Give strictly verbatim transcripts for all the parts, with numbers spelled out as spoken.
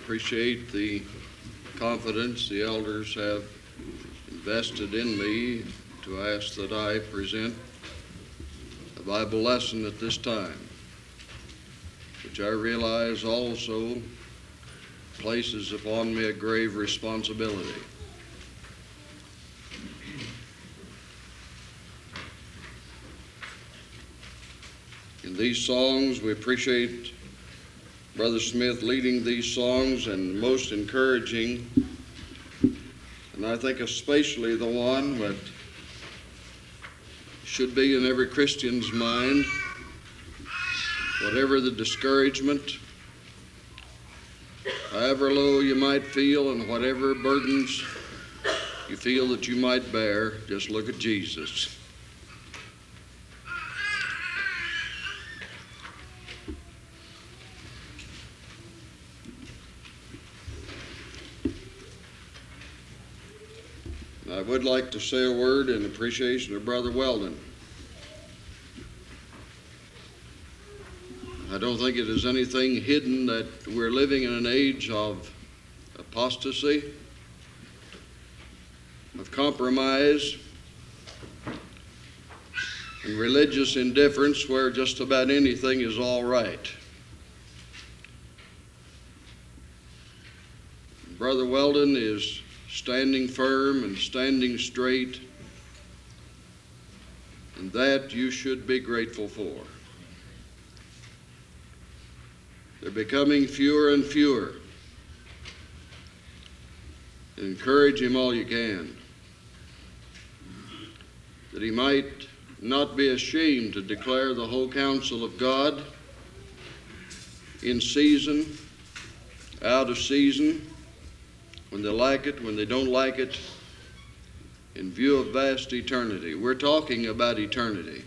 appreciate the confidence the elders have invested in me to ask that I present a Bible lesson at this time, which I realize also places upon me a grave responsibility. In these songs, we appreciate Brother Smith leading these songs, and most encouraging, and I think especially the one that should be in every Christian's mind, whatever the discouragement, however low you might feel, and whatever burdens you feel that you might bear, just look at Jesus. I would like to say a word in appreciation of Brother Weldon. I don't think it is anything hidden that we're living in an age of apostasy, of compromise, and religious indifference where just about anything is all right. Brother Weldon is standing firm and standing straight, and that you should be grateful for. They're becoming fewer and fewer. Encourage him all you can, that he might not be ashamed to declare the whole counsel of God in season, out of season, when they like it, when they don't like it, in view of vast eternity. We're talking about eternity.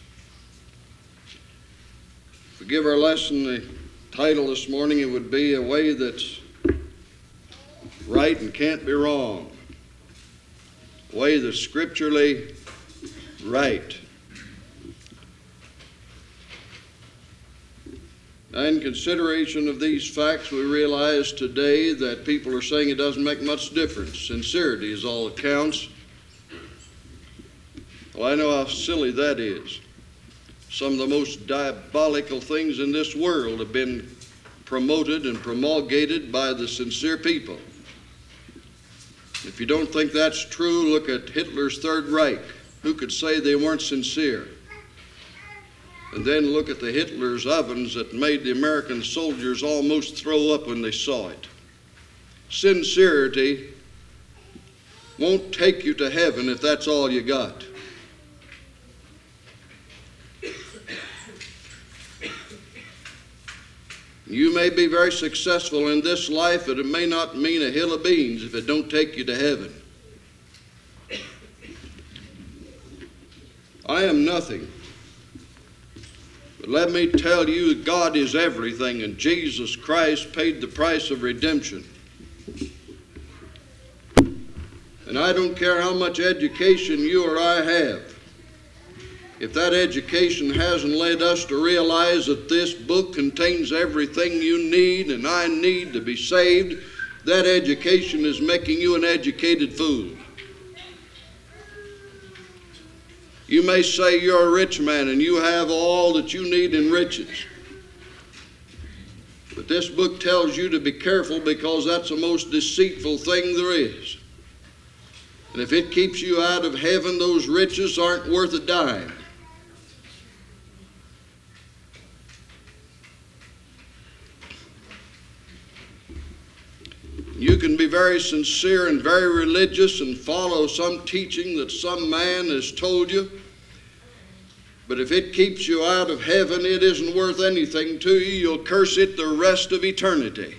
If we give our lesson the title this morning, it would be A Way That's Right and Can't Be Wrong. A way that's scripturally right. In consideration of these facts, we realize today that people are saying it doesn't make much difference. Sincerity is all that counts. Well, I know how silly that is. Some of the most diabolical things in this world have been promoted and promulgated by the sincere people. If you don't think that's true, look at Hitler's Third Reich. Who could say they weren't sincere? And then look at the Hitler's ovens that made the American soldiers almost throw up when they saw it. Sincerity won't take you to heaven if that's all you got. You may be very successful in this life, but it may not mean a hill of beans if it don't take you to heaven. I am nothing. But let me tell you, God is everything, and Jesus Christ paid the price of redemption. And I don't care how much education you or I have. If that education hasn't led us to realize that this book contains everything you need and I need to be saved, that education is making you an educated fool. You may say you're a rich man and you have all that you need in riches. But this book tells you to be careful, because that's the most deceitful thing there is. And if it keeps you out of heaven, those riches aren't worth a dime. You can be very sincere and very religious and follow some teaching that some man has told you, but if it keeps you out of heaven, it isn't worth anything to you. You'll curse it the rest of eternity.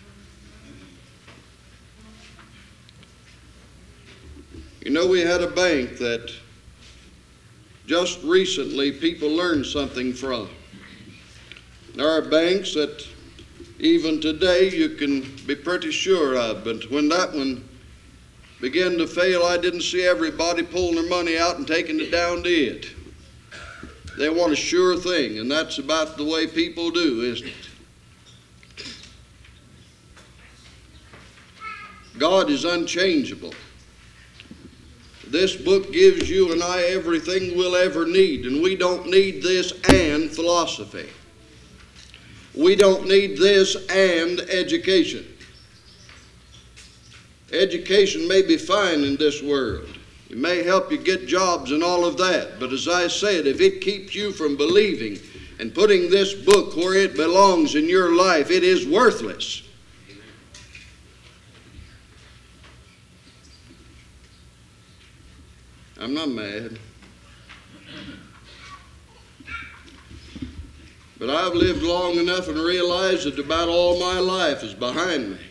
You know, we had a bank that just recently people learned something from. There are banks that even today you can be pretty sure of, but when that one began to fail, I didn't see everybody pulling their money out and taking it down to it. They want a sure thing, and that's about the way people do, isn't it? God is unchangeable. This book gives you and I everything we'll ever need, and we don't need this and philosophy. We don't need this and education. Education may be fine in this world. It may help you get jobs and all of that, but as I said, if it keeps you from believing and putting this book where it belongs in your life, it is worthless. I'm not mad. But I've lived long enough and realized that about all my life is behind me.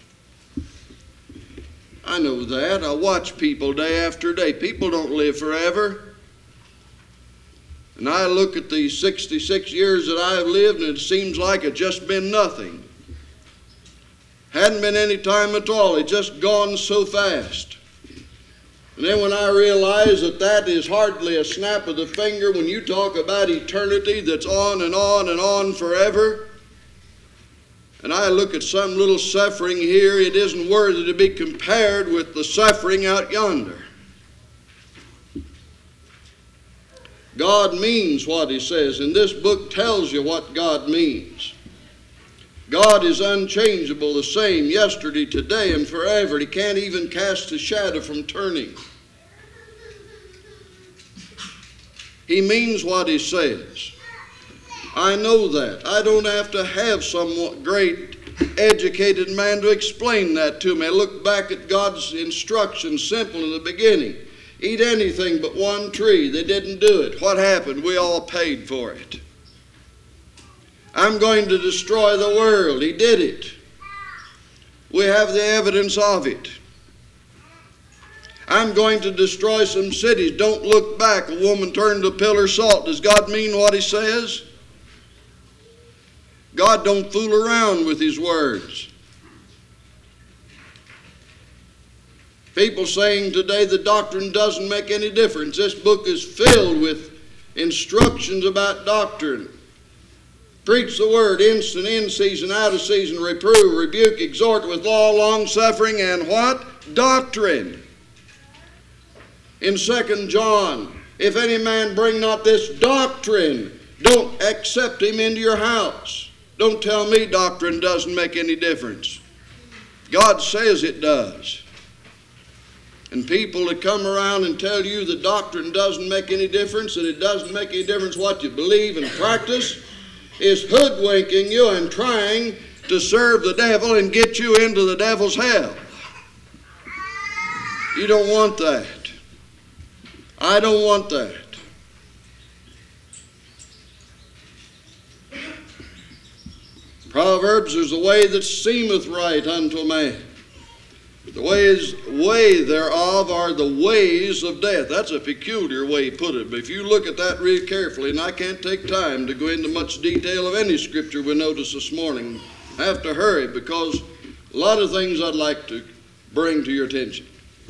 I know that. I watch people day after day. People don't live forever. And I look at these sixty-six years that I've lived, and it seems like it's just been nothing. Hadn't been any time at all. It's just gone so fast. And then when I realize that that is hardly a snap of the finger when you talk about eternity that's on and on and on forever, and I look at some little suffering here, it isn't worthy to be compared with the suffering out yonder. God means what He says, and this book tells you what God means. God is unchangeable, the same yesterday, today, and forever. He can't even cast a shadow from turning. He means what He says. I know that. I don't have to have some great educated man to explain that to me. I look back at God's instructions, simple in the beginning. Eat anything but one tree. They didn't do it. What happened? We all paid for it. I'm going to destroy the world. He did it. We have the evidence of it. I'm going to destroy some cities. Don't look back. A woman turned to a pillar of salt. Does God mean what He says? God don't fool around with His words. People saying today the doctrine doesn't make any difference. This book is filled with instructions about doctrine. Preach the word, instant, in season, out of season, reprove, rebuke, exhort with all long suffering and what? Doctrine. In Second John, if any man bring not this doctrine, don't accept him into your house. Don't tell me doctrine doesn't make any difference. God says it does. And people that come around and tell you the doctrine doesn't make any difference, and it doesn't make any difference what you believe and practice, is hoodwinking you and trying to serve the devil and get you into the devil's hell. You don't want that. I don't want that. Proverbs, there's a way that seemeth right unto a man. The ways, way thereof are the ways of death. That's a peculiar way he put it, but if you look at that real carefully, and I can't take time to go into much detail of any scripture we noticed this morning, I have to hurry because a lot of things I'd like to bring to your attention.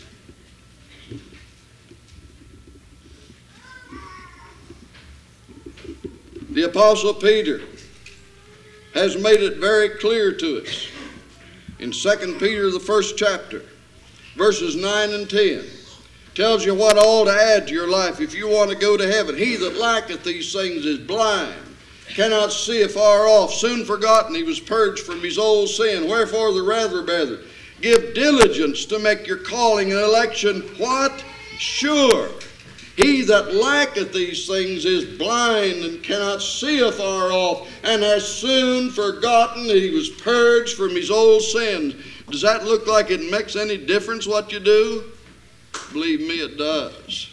The Apostle Peter has made it very clear to us in Second Peter, the first chapter, verses nine and ten. Tells you what all to add to your life if you want to go to heaven. He that lacketh these things is blind, cannot see afar off, soon forgotten he was purged from his old sin. Wherefore the rather, brethren, give diligence to make your calling and election what? Sure. He that lacketh these things is blind and cannot see afar off, and has soon forgotten that he was purged from his old sins. Does that look like it makes any difference what you do? Believe me, it does.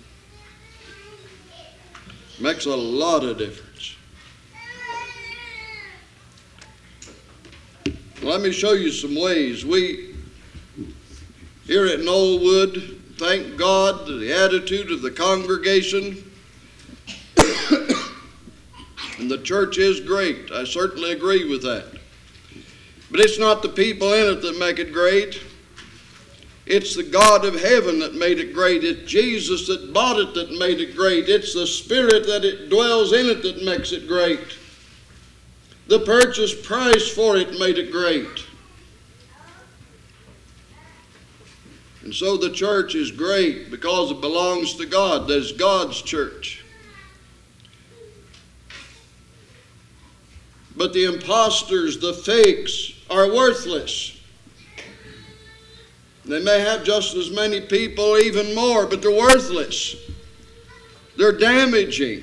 Makes a lot of difference. Let me show you some ways. We, here at Knollwood, thank God, the attitude of the congregation and the church is great. I certainly agree with that. But it's not the people in it that make it great. It's the God of heaven that made it great. It's Jesus that bought it that made it great. It's the Spirit that it dwells in it that makes it great. The purchase price for it made it great. And so the church is great because it belongs to God. That is God's church. But the imposters, the fakes, are worthless. They may have just as many people, even more, but they're worthless. They're damaging.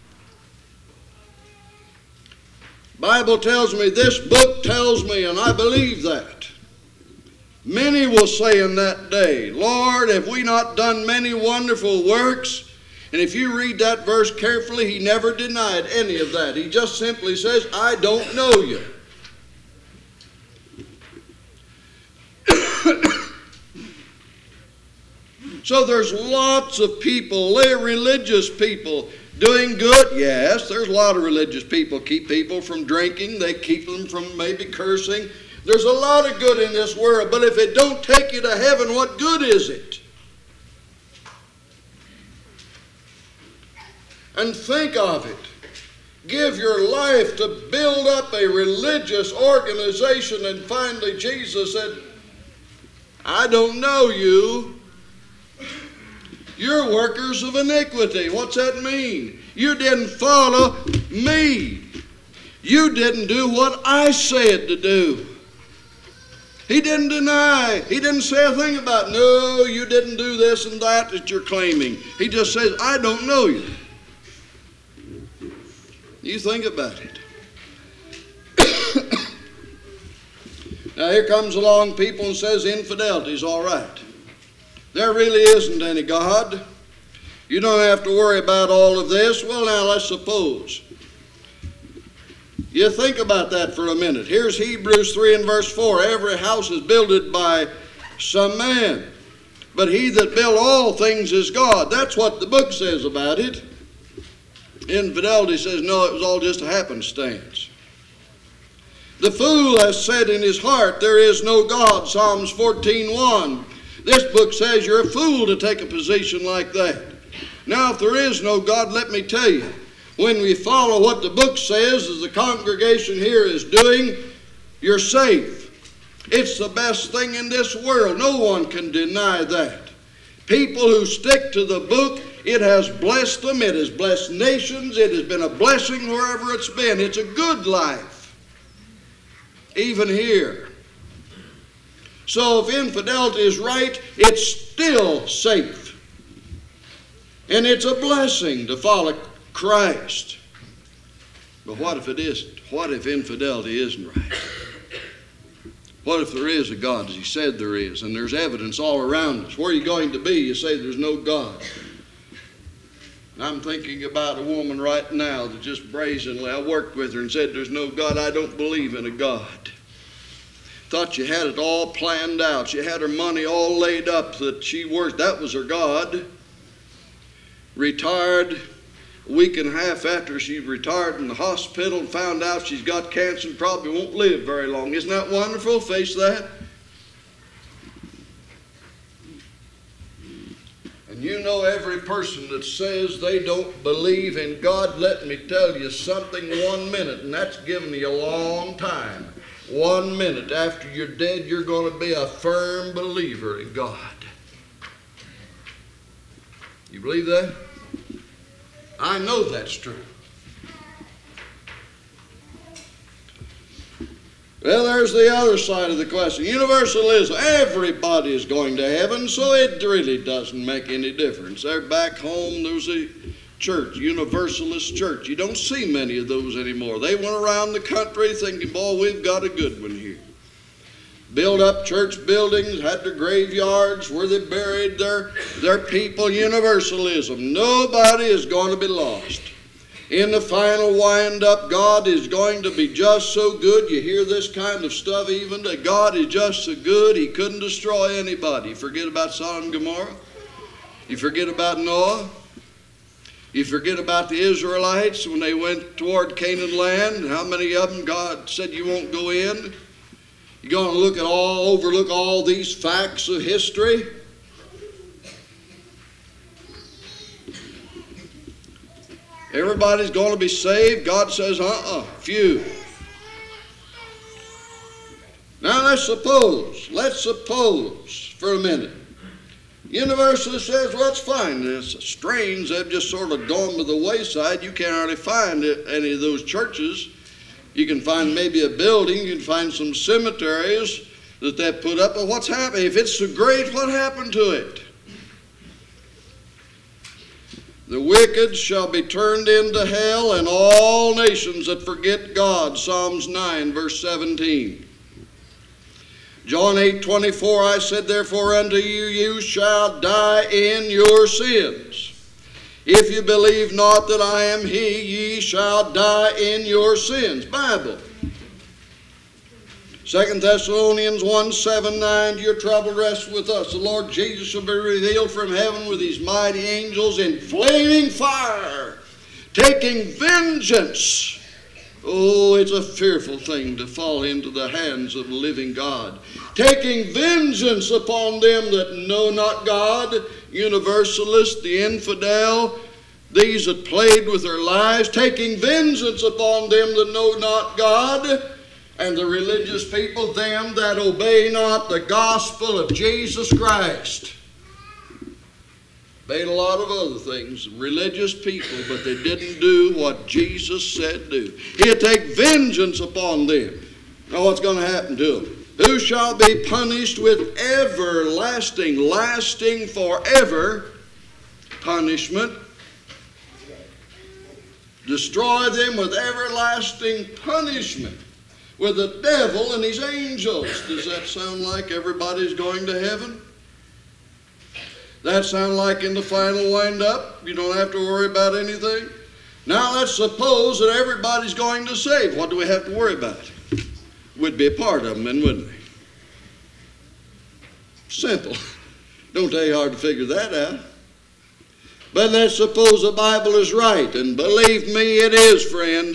Bible tells me, this book tells me, and I believe that. Many will say in that day, Lord, have we not done many wonderful works? And if you read that verse carefully, he never denied any of that. He just simply says, I don't know you. So there's lots of people, they're religious people, doing good. Yes, there's a lot of religious people keep people from drinking. They keep them from maybe cursing. There's a lot of good in this world, but if it don't take you to heaven, what good is it? And think of it. Give your life to build up a religious organization, and finally Jesus said, I don't know you. You're workers of iniquity. What's that mean? You didn't follow me. You didn't do what I said to do. He didn't deny. He didn't say a thing about, no, you didn't do this and that that you're claiming. He just says, I don't know you. You think about it. Now here comes along people and says infidelity is all right. There really isn't any God. You don't have to worry about all of this. Well, now let's suppose. You think about that for a minute. Here's Hebrews three and verse four. Every house is builded by some man, but he that built all things is God. That's what the book says about it. Infidelity says, no, it was all just a happenstance. The fool has said in his heart, there is no God, Psalms fourteen one. This book says you're a fool to take a position like that. Now, if there is no God, let me tell you, when we follow what the book says, as the congregation here is doing, you're safe. It's the best thing in this world. No one can deny that. People who stick to the book, it has blessed them. It has blessed nations. It has been a blessing wherever it's been. It's a good life, even here. So if infidelity is right, it's still safe. And it's a blessing to follow Christ. But what if it isn't? What if infidelity isn't right? What if there is a God, as he said there is, and there's evidence all around us? Where are you going to be? You say there's no God. I'm thinking about a woman right now that just brazenly, I worked with her and said, there's no God. I don't believe in a God. Thought she had it all planned out. She had her money all laid up that she worked. That was her God. Retired a week and a half after she retired in the hospital and found out she's got cancer and probably won't live very long. Isn't that wonderful? Face that. And you know, every person that says they don't believe in God, let me tell you something one minute, and that's giving you a long time. One minute after you're dead, you're going to be a firm believer in God. You believe that? I know that's true. Well, there's the other side of the question. Universalism. Everybody is going to heaven, so it really doesn't make any difference. They're back home. There's a church, Universalist church. You don't see many of those anymore. They went around the country thinking, boy, we've got a good one here. Built up church buildings, had their graveyards where they buried their, their people. Universalism. Nobody is going to be lost. In the final wind-up, God is going to be just so good. You hear this kind of stuff even, that God is just so good, he couldn't destroy anybody. You forget about Sodom and Gomorrah. You forget about Noah. You forget about the Israelites when they went toward Canaan land. How many of them God said you won't go in? You're going to look at all, overlook all these facts of history? Everybody's going to be saved. God says, uh-uh, few. Now let's suppose, let's suppose for a minute Universalist says, well, it's fine. It's strange. They've just sort of gone to the wayside. You can't hardly find it, any of those churches. You can find maybe a building. You can find some cemeteries that they've put up. But what's happened? If it's so great, what happened to it? The wicked shall be turned into hell, and all nations that forget God. Psalms nine, verse seventeen. John eight, twenty-four, I said, therefore unto you, you shall die in your sins. If you believe not that I am he, ye shall die in your sins. Bible. Second Thessalonians one, seven, nine, your trouble rests with us. The Lord Jesus shall be revealed from heaven with his mighty angels in flaming fire, taking vengeance. Oh, it's a fearful thing to fall into the hands of the living God. Taking vengeance upon them that know not God, universalist, the infidel, these that played with their lives, taking vengeance upon them that know not God, and the religious people, them that obey not the gospel of Jesus Christ. Made a lot of other things, religious people, but they didn't do what Jesus said do. He'll take vengeance upon them. Now what's going to happen to them? Who shall be punished with everlasting, lasting, forever punishment? Destroy them with everlasting punishment, with the devil and his angels. Does that sound like everybody's going to heaven? That sound like in the final wind-up, you don't have to worry about anything? Now let's suppose that everybody's going to save. What do we have to worry about? We'd be a part of them, then, wouldn't we? Simple. Don't take hard to figure that out. But let's suppose the Bible is right, and believe me, it is, friend.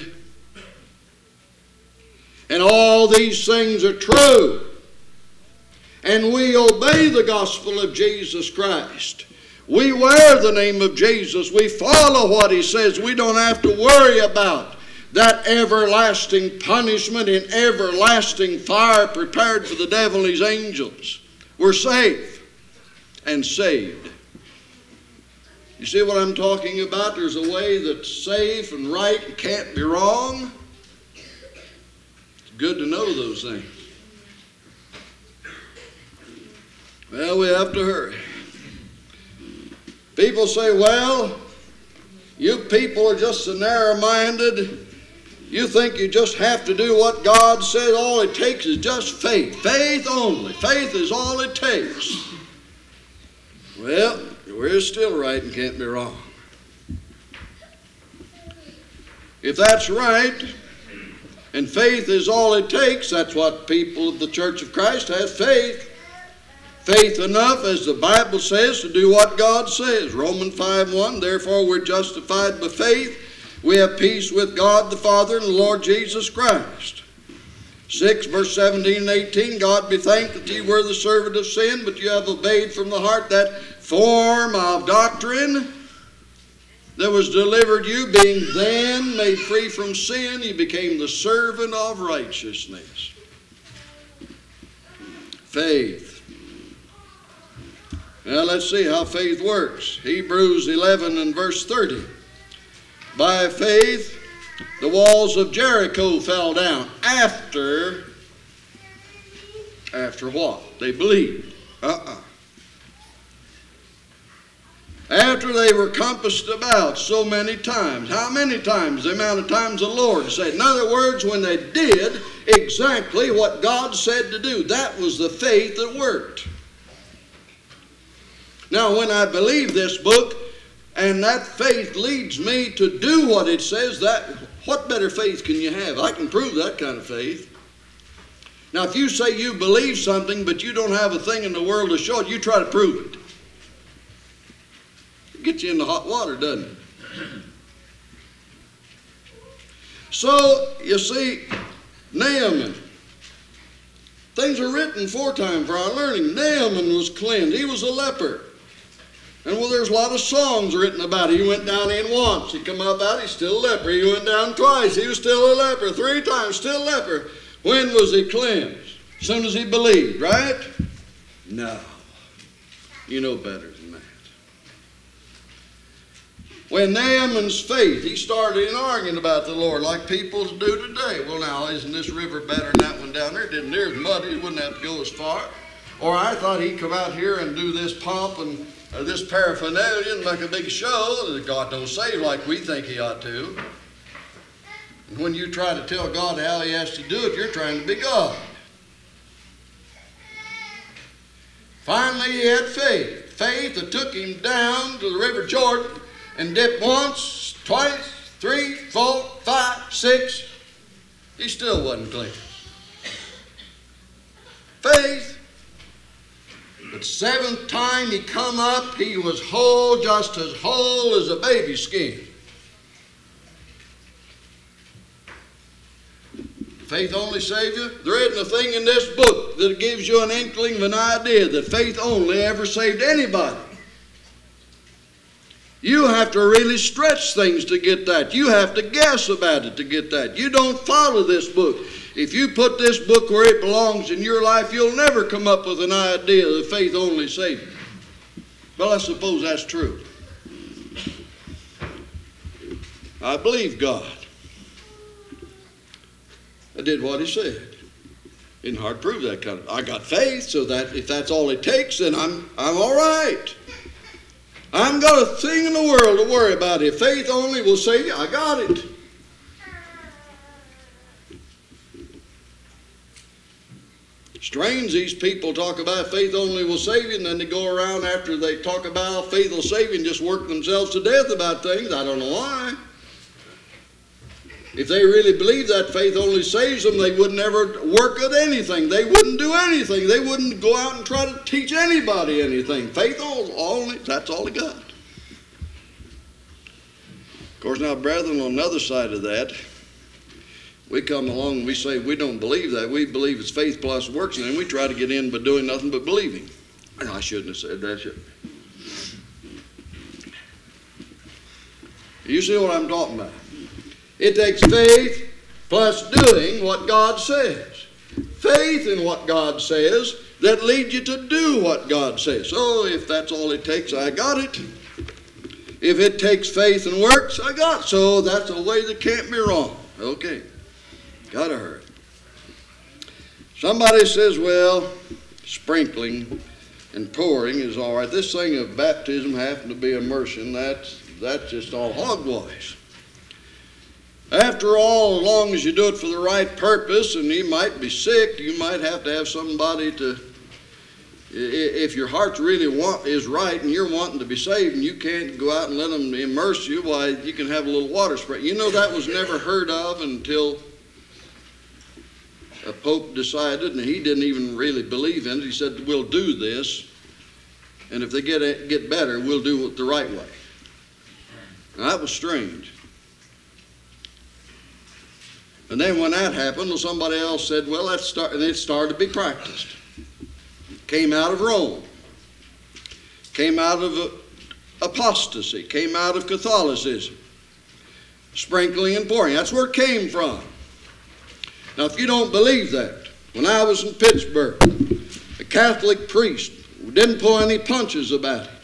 And all these things are true. And we obey the gospel of Jesus Christ. We wear the name of Jesus. We follow what he says. We don't have to worry about that everlasting punishment in everlasting fire prepared for the devil and his angels. We're safe and saved. You see what I'm talking about? There's a way that's safe and right and can't be wrong. It's good to know those things. Well, we have to hurry. People say, well, you people are just so narrow-minded. You think you just have to do what God says. All it takes is just faith. Faith only. Faith is all it takes. Well, we're still right and can't be wrong. If that's right, and faith is all it takes, that's what people of the Church of Christ have, faith. Faith enough, as the Bible says, to do what God says. Romans five one, therefore we're justified by faith. We have peace with God the Father and the Lord Jesus Christ. six, verse seventeen and eighteen, God be thanked that ye were the servant of sin, but you have obeyed from the heart that form of doctrine that was delivered you, being then made free from sin, you became the servant of righteousness. Faith. Now let's see how faith works. Hebrews eleven and verse thirty. By faith, the walls of Jericho fell down after, after what? They believed. Uh-uh. After they were compassed about so many times. How many times? The amount of times the Lord said. In other words, when they did exactly what God said to do. That was the faith that worked. Now, when I believe this book, and that faith leads me to do what it says, that what better faith can you have? I can prove that kind of faith. Now, if you say you believe something, but you don't have a thing in the world to show it, you try to prove it. It gets you in the hot water, doesn't it? So, you see, Naaman, things are written foretime for our learning. Naaman was cleansed. He was a leper. And well, there's a lot of songs written about it. He went down in once. He come up out, he's still a leper. He went down twice. He was still a leper. Three times, still a leper. When was he cleansed? As soon as he believed, right? No. You know better than that. When Naaman's faith, he started in arguing about the Lord like people do today. Well, now, isn't this river better than that one down there? It didn't near as muddy. It wouldn't have to go as far. Or I thought he'd come out here and do this pomp and uh, this paraphernalia and make a big show that God don't save like we think he ought to. And when you try to tell God how he has to do it, you're trying to be God. Finally, he had faith. Faith that took him down to the River Jordan and dipped once, twice, three, four, five, six. He still wasn't clean. Faith. But seventh time he come up, he was whole, just as whole as a baby's skin. Faith only save you? There isn't a thing in this book that gives you an inkling of an idea that faith only ever saved anybody. You have to really stretch things to get that. You have to guess about it to get that. You don't follow this book. If you put this book where it belongs in your life, you'll never come up with an idea that faith only saved you. Well, I suppose that's true. I believe God. I did what he said. Isn't hard to prove that kind of. I got faith, so that if that's all it takes, then I'm I'm all right. I haven't got a thing in the world to worry about. If faith only will save you, I got it. Strange, these people talk about faith only will save you, and then they go around after they talk about how faith will save you and just work themselves to death about things. I don't know why. If they really believe that faith only saves them, they would never work at anything. They wouldn't do anything. They wouldn't go out and try to teach anybody anything. Faith only, that's all they got. Of course, now, brethren, on the other side of that, we come along and we say we don't believe that. We believe it's faith plus works, and then we try to get in by doing nothing but believing. I shouldn't have said that, should I? You see what I'm talking about? It takes faith plus doing what God says. Faith in what God says that leads you to do what God says. So if that's all it takes, I got it. If it takes faith and works, I got it. So that's a way that can't be wrong. Okay. Gotta hurry. Somebody says, well, sprinkling and pouring is all right. This thing of baptism having to be immersion, that's, that's just all hogwash. After all, as long as you do it for the right purpose, and you might be sick, you might have to have somebody to, if your heart really want, is right and you're wanting to be saved and you can't go out and let them immerse you, why, you can have a little water spray. You know, that was never heard of until a pope decided, and he didn't even really believe in it. He said, we'll do this, and if they get, get better, we'll do it the right way. Now, that was strange. And then when that happened, well, somebody else said, well, let's start, and it started to be practiced. Came out of Rome. Came out of uh, apostasy. Came out of Catholicism. Sprinkling and pouring. That's where it came from. Now, if you don't believe that, when I was in Pittsburgh, a Catholic priest didn't pull any punches about it.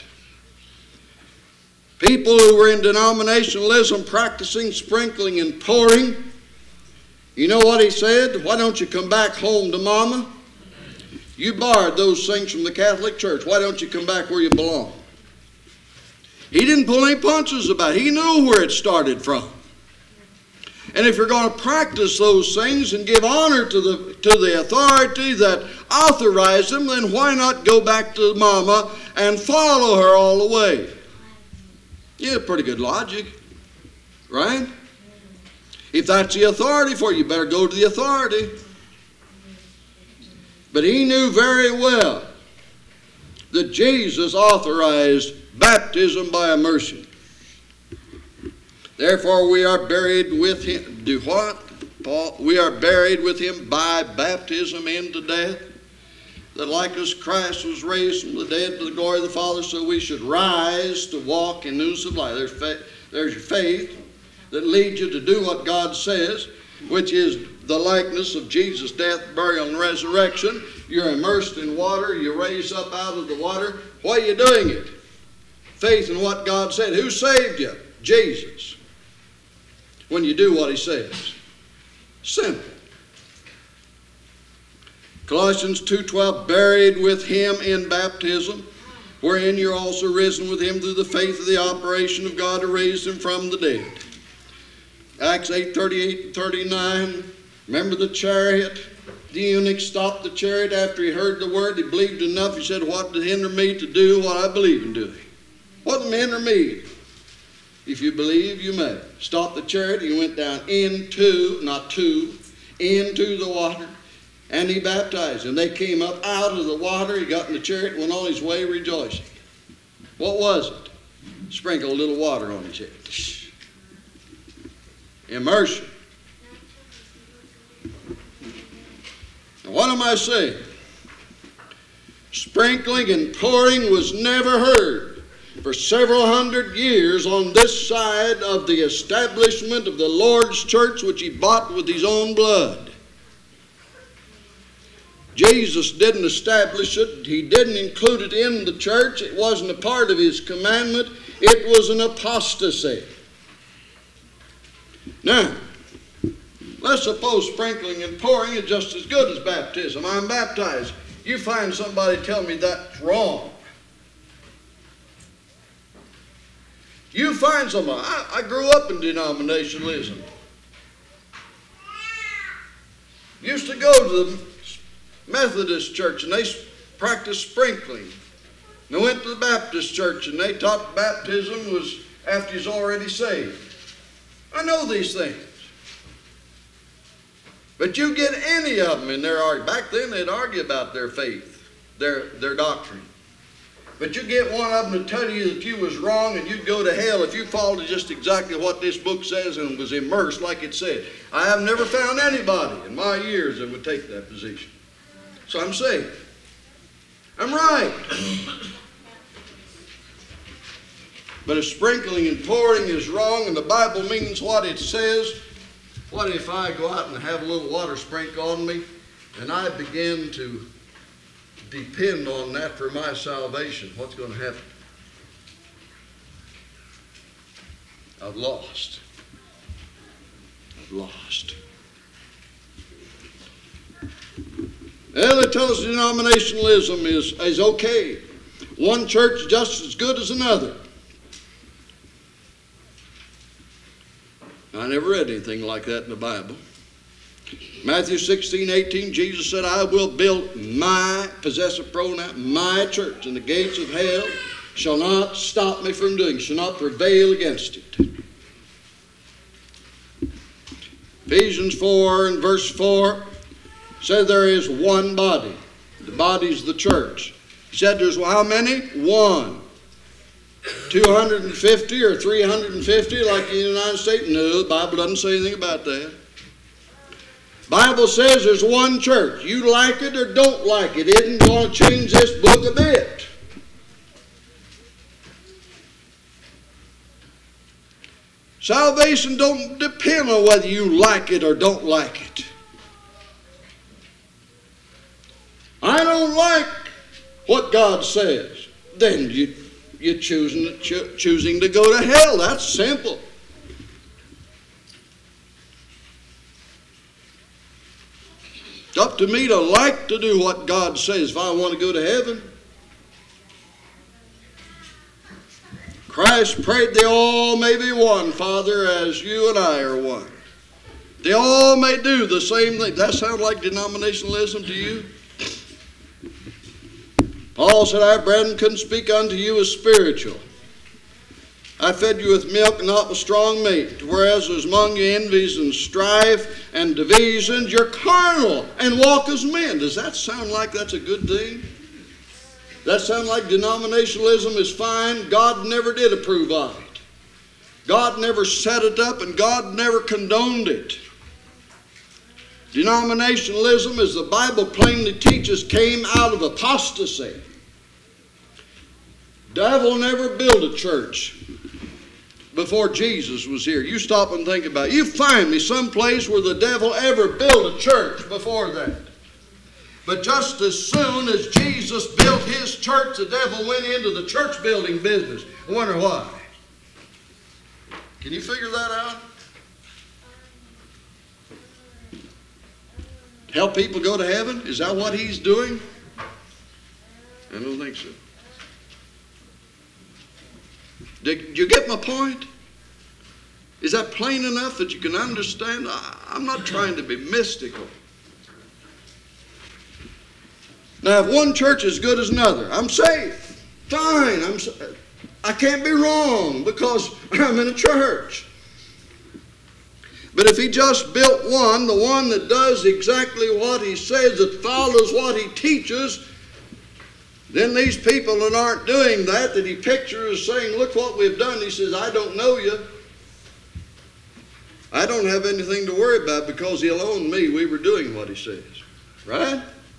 People who were in denominationalism practicing sprinkling and pouring, you know what he said? Why don't you come back home to Mama? You borrowed those things from the Catholic Church. Why don't you come back where you belong? He didn't pull any punches about it. He knew where it started from. And if you're going to practice those things and give honor to the, to the authority that authorized them, then why not go back to Mama and follow her all the way? Yeah, pretty good logic, right? If that's the authority for you, you better go to the authority. But he knew very well that Jesus authorized baptism by immersion. Therefore, we are buried with him. Do what? Paul, we are buried with him by baptism into death, that like as Christ was raised from the dead to the glory of the Father, so we should rise to walk in newness of life. There's, fa- there's your faith that leads you to do what God says, which is the likeness of Jesus' death, burial, and resurrection. You're immersed in water. You raise up out of the water. Why are you doing it? Faith in what God said. Who saved you? Jesus. When you do what he says. Simple. Colossians two twelve, buried with him in baptism, wherein you're also risen with him through the faith of the operation of God who raised him from the dead. Acts eight thirty-eight and thirty-nine, remember the chariot? The eunuch stopped the chariot after he heard the word. He believed enough. He said, what did hinder me to do what I believe in doing? What did hinder me? If you believe, you may. Stop the chariot. He went down into, not to, into the water. And he baptized them. They came up out of the water. He got in the chariot and went on his way rejoicing. What was it? Sprinkle a little water on his head. Immersion. Now what am I saying? Sprinkling and pouring was never heard for several hundred years on this side of the establishment of the Lord's church, which he bought with his own blood. Jesus didn't establish it. He didn't include it in the church. It wasn't a part of his commandment. It was an apostasy. Now, let's suppose sprinkling and pouring is just as good as baptism. I'm baptized. You find somebody tell me that's wrong. You find somebody. I, I grew up in denominationalism. Used to go to the Methodist church and they practiced sprinkling. And I went to the Baptist church and they taught baptism was after he's already saved. I know these things. But you get any of them in their argument. Back then they'd argue about their faith, their, their doctrine. But you get one of them to tell you that you was wrong and you'd go to hell if you followed just exactly what this book says and was immersed like it said. I have never found anybody in my years that would take that position. So I'm saved. I'm right. But if sprinkling and pouring is wrong and the Bible means what it says, what if I go out and have a little water sprinkle on me and I begin to depend on that for my salvation? What's going to happen? I've lost. I've lost. Well, they tell us denominationalism is, is okay. One church just as good as another. I never read anything like that in the Bible. Matthew sixteen, eighteen, Jesus said, I will build my, possessive pronoun, my church, and the gates of hell shall not stop me from doing, shall not prevail against it. Ephesians four and verse four said there is one body. The body's the church. He said there's how many? One. two hundred fifty or three hundred fifty like in the United States? No, the Bible doesn't say anything about that. Bible says there's one church. You like it or don't like it, it isn't going to change this book a bit. Salvation don't depend on whether you like it or don't like it. I don't like what God says. Then you, you're choosing, cho- choosing to go to hell. That's simple. It's up to me to like to do what God says if I want to go to heaven. Christ prayed they all may be one, Father, as you and I are one. They all may do the same thing. That sound like denominationalism to you? Paul said, I, brethren, couldn't speak unto you as spiritual. I fed you with milk and not with strong meat. Whereas there's among you envies and strife and divisions, you're carnal and walk as men. Does that sound like that's a good thing? That sound like denominationalism is fine? God never did approve of it. God never set it up and God never condoned it. Denominationalism, as the Bible plainly teaches, came out of apostasy. Devil never built a church. before Jesus was here. You stop and think about it. You find me some place where the devil ever built a church before that. But just as soon as Jesus built his church, the devil went into the church building business. I wonder why. Can you figure that out? Help people go to heaven? Is that what he's doing? I don't think so. Did you get my point? Is that plain enough that you can understand? I, I'm not trying to be mystical. Now, if one church is good as another, I'm safe. Fine. I'm, I can't be wrong because I'm in a church. But if he just built one, the one that does exactly what he says, that follows what he teaches, then these people that aren't doing that, that he pictures saying, look what we've done. He says, I don't know you. I don't have anything to worry about because he'll own me. We were doing what he says. Right?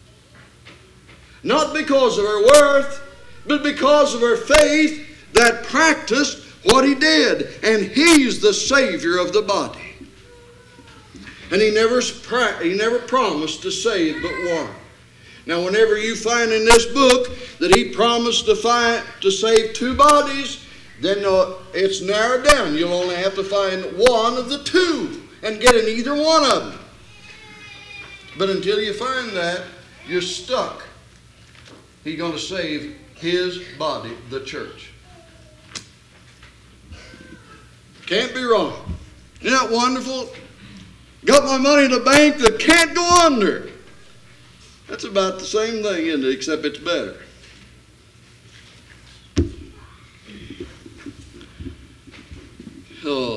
Not because of our worth, but because of our faith that practiced what he did. And he's the Savior of the body. And he never, he never promised to save but one. Now, whenever you find in this book that he promised to, find, to save two bodies, then uh, it's narrowed down. You'll only have to find one of the two and get in either one of them. But until you find that, you're stuck. He's going to save his body, the church. Can't be wrong. Isn't that wonderful? Got my money in the bank that can't go under. That's about the same thing, isn't it? Except it's better. Oh,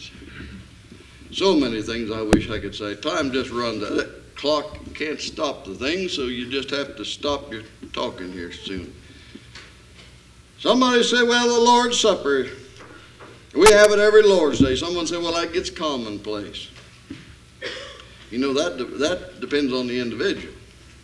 so many things I wish I could say. Time just runs out. That clock can't stop the thing, so you just have to stop your talking here soon. Somebody say, well, the Lord's Supper, we have it every Lord's Day. Someone say, well, that gets commonplace. You know, that, that depends on the individual.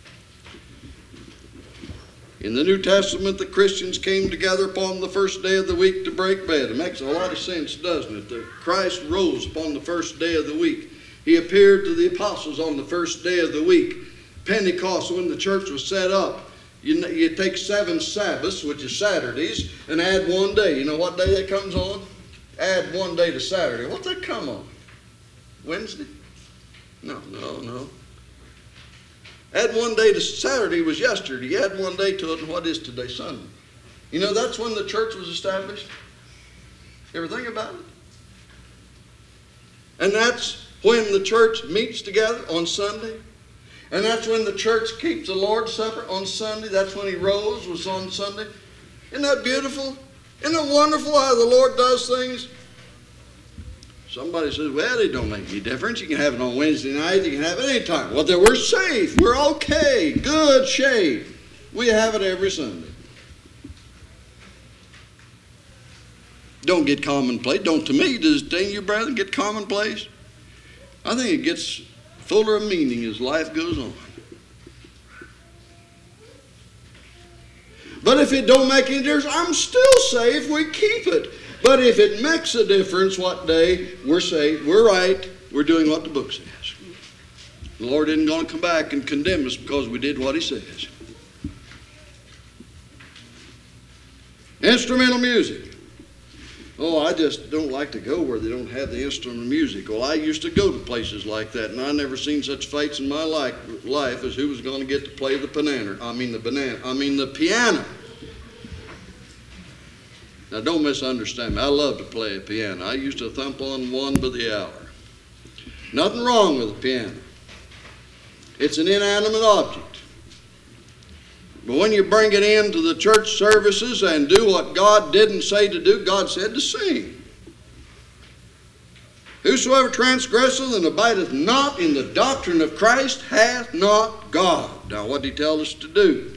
In the New Testament, the Christians came together upon the first day of the week to break bread. It makes a lot of sense, doesn't it? That Christ rose upon the first day of the week. He appeared to the apostles on the first day of the week. Pentecost, when the church was set up, you, you take seven Sabbaths, which is Saturdays, and add one day. You know what day that comes on? Add one day to Saturday. What's that come on? Wednesday? No, no, no. Add one day to Saturday was yesterday. Add one day to it, and what is today? Sunday. You know, that's when the church was established. You ever think about it? And that's when the church meets together on Sunday. And that's when the church keeps the Lord's Supper on Sunday. That's when he rose, was on Sunday. Isn't that beautiful? Isn't it wonderful how the Lord does things? Somebody says, well, it don't make any difference. You can have it on Wednesday night. You can have it any time. Well, then we're safe. We're okay. Good shape. We have it every Sunday. Don't get commonplace. Don't, to me, does it you, brethren, get commonplace? I think it gets fuller of meaning as life goes on. But if it don't make any difference, I'm still safe. We keep it. But if it makes a difference what day, we're safe, we're right, we're doing what the book says. The Lord isn't going to come back and condemn us because we did what he says. Instrumental music. Oh, I just don't like to go where they don't have the instrumental music. Well, I used to go to places like that, and I never seen such fights in my life, life as who was going to get to play the banana. I mean the banana. I mean the piano. Now, don't misunderstand me. I love to play a piano. I used to thump on one by the hour. Nothing wrong with a piano. It's an inanimate object. But when you bring it into the church services and do what God didn't say to do, God said to sing. Whosoever transgresseth and abideth not in the doctrine of Christ hath not God. Now, what did he tell us to do?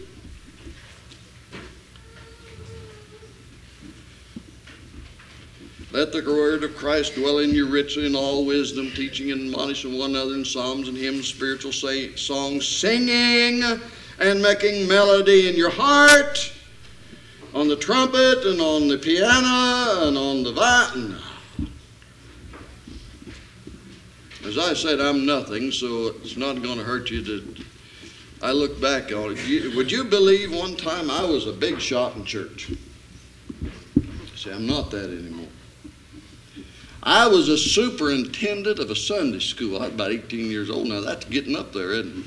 Let the word of Christ dwell in you richly in all wisdom, teaching and admonishing one another in psalms and hymns, spiritual say, songs, singing and making melody in your heart on the trumpet and on the piano and on the violin. As I said, I'm nothing, so it's not going to hurt you to. I look back on it. You, would you believe one time I was a big shot in church? See, I'm not that anymore. I was a superintendent of a Sunday school. I was about eighteen years old. Now that's getting up there, isn't it?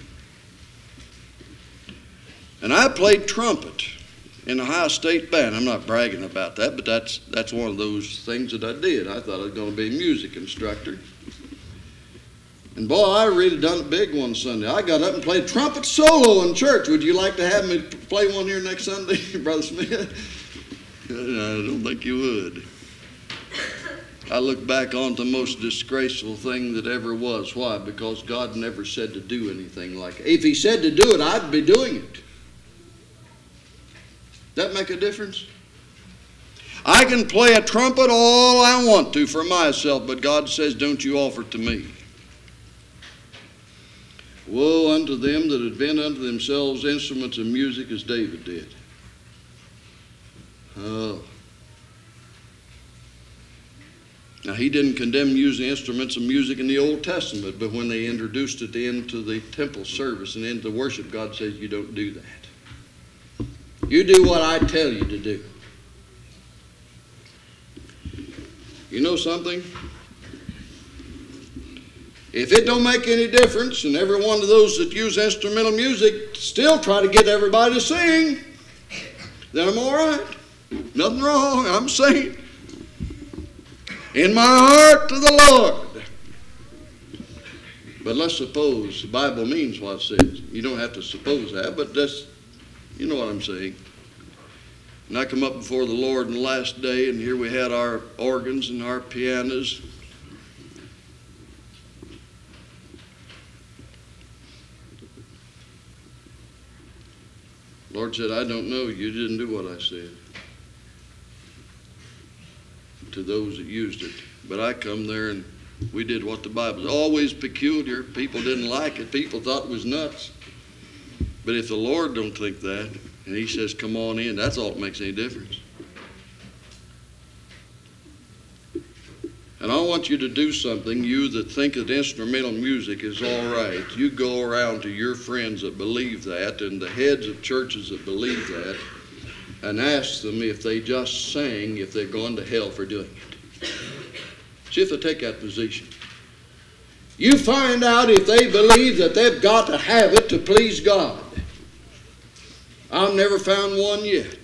And I played trumpet in the Ohio State Band. I'm not bragging about that, but that's that's one of those things that I did. I thought I was going to be a music instructor. And boy, I really done it big one Sunday. I got up and played trumpet solo in church. Would you like to have me play one here next Sunday, Brother Smith? I don't think you would. I look back on the most disgraceful thing that ever was. Why? Because God never said to do anything like it. If He said to do it, I'd be doing it. That make a difference? I can play a trumpet all I want to for myself, but God says, don't you offer it to me. Woe unto them that invent unto themselves instruments of music as David did. Oh. Now, he didn't condemn using instruments of music in the Old Testament, but when they introduced it into the temple service and into worship, God says you don't do that. You do what I tell you to do. You know something? If it don't make any difference, and every one of those that use instrumental music still try to get everybody to sing, then I'm all right. Nothing wrong. I'm singing. In my heart to the Lord. But let's suppose the Bible means what it says. You don't have to suppose that, but that's, you know what I'm saying. And I come up before the Lord in the last day, and here we had our organs and our pianos. Lord said, I don't know. You didn't do what I said to those that used it. But I come there and we did what the Bible is. Always peculiar. People didn't like it. People thought it was nuts. But if the Lord don't think that, and He says, come on in, that's all that makes any difference. And I want you to do something, you that think that instrumental music is all right. You go around to your friends that believe that and the heads of churches that believe that and ask them if they just sang, if they're going to hell for doing it. See if they take that position. You find out if they believe that they've got to have it to please God. I've never found one yet.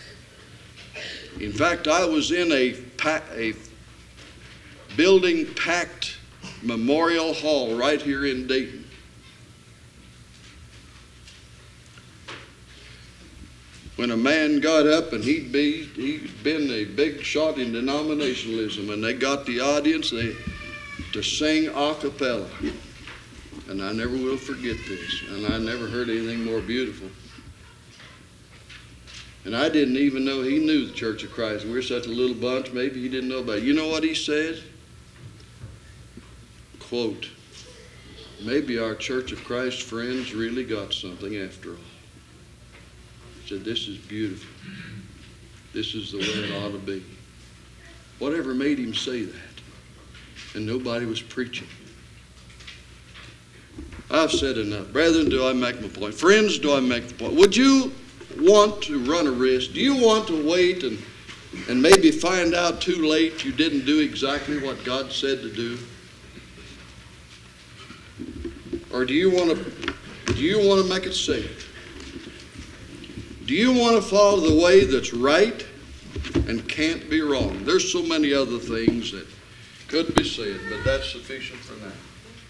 In fact, I was in a, a building packed memorial hall right here in Dayton. When a man got up and he'd be, he'd been a big shot in denominationalism, and they got the audience they, to sing a cappella. And I never will forget this, and I never heard anything more beautiful. And I didn't even know he knew the Church of Christ. We were such a little bunch, maybe he didn't know about it. You know what he said? Quote, maybe our Church of Christ friends really got something after all. He said, this is beautiful. This is the way it ought to be. Whatever made him say that? And nobody was preaching. I've said enough. Brethren, do I make my point? Friends, do I make the point? Would you want to run a risk? Do you want to wait and, and maybe find out too late you didn't do exactly what God said to do? Or do you want to do you want to make it safe? Do you want to follow the way that's right and can't be wrong? There's so many other things that could be said, but that's sufficient for now.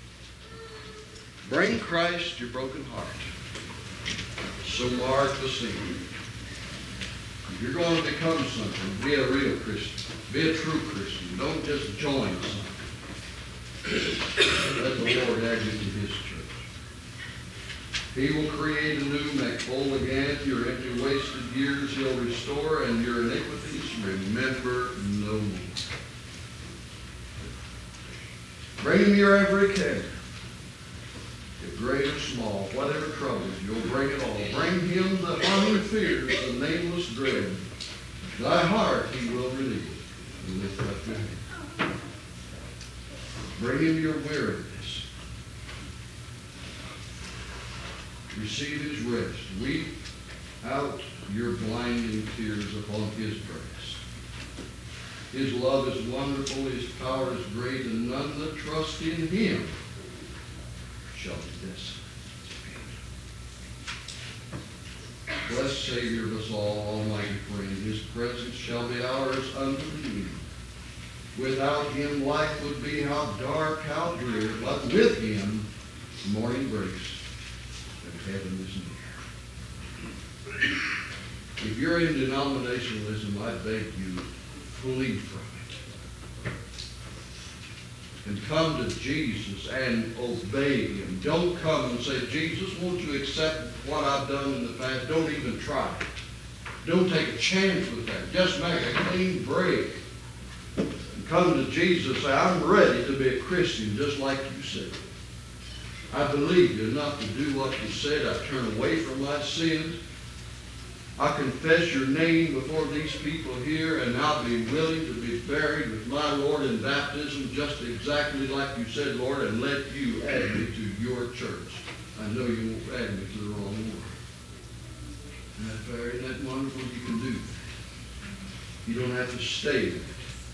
Bring Christ your broken heart. So mark the scene. If you're going to become something, be a real Christian. Be a true Christian. Don't just join something. Let the Lord add you to His church. He will create anew, make whole again your empty, wasted years. He'll restore, and your iniquities remember no more. Bring Him your every care. Great or small, whatever troubles you, you'll bring it all. Bring Him the unknown fears, the nameless dread. Thy heart he will relieve. And lift up your hand. Bring him your weariness. Receive his rest. Weep out your blinding tears upon his breast. His love is wonderful, his power is great, and none that trust in him shall be desolate. Blessed Savior of us all, almighty friend, his presence shall be ours unto the end. Without him life would be how dark, how drear, but with him morning breaks and heaven is near. If you're in denominationalism, I beg you, flee from it. And come to Jesus and obey him. Don't come and say, Jesus, won't you accept what I've done in the past? Don't even try it. Don't take a chance with that. Just make a clean break. And come to Jesus and say, I'm ready to be a Christian just like you said. I believe you enough to do what you said. I turn away from my sins. I confess your name before these people here, and I'll be willing to be buried with my Lord in baptism just exactly like you said, Lord, and let you add me to your church. I know you won't add me to the wrong one. Isn't that fair? Isn't that wonderful? You can do that. You don't have to stay there.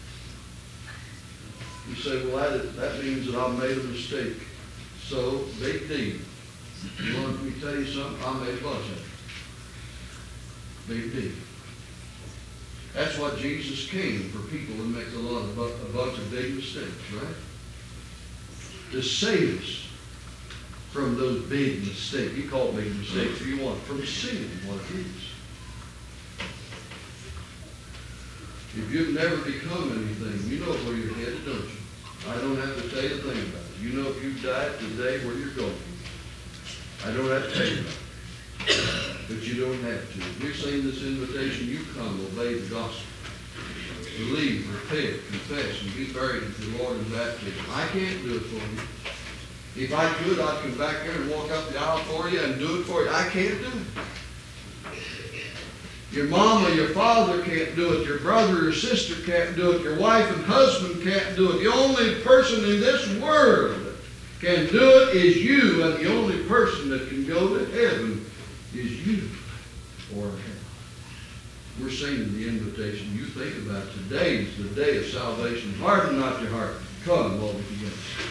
You say, well, that, that means that I made a mistake. So, big deal. You want me to tell you something? I made a bunch of it. Big deal. That's what Jesus came for, people who make a lot of a bunch of big mistakes, right? To save us from those big mistakes. You call big mistakes if you want, from sin, what it is. If you've never become anything, you know where you're headed, don't you? I don't have to tell you a thing about it. You know if you died today where you're going. I don't have to tell you about it. But you don't have to. If you're saying this invitation, you come, obey the gospel. Believe, repent, confess, and be buried with the Lord in baptism. I can't do it for you. If I could, I'd come back here and walk up the aisle for you and do it for you. I can't do it. Your mom or your father can't do it. Your brother or sister can't do it. Your wife and husband can't do it. The only person in this world that can do it is you, and the only person that can go to heaven is you or hell. We're singing the invitation. You think about it. Today is the day of salvation. Harden not your heart. Come, Lord, together.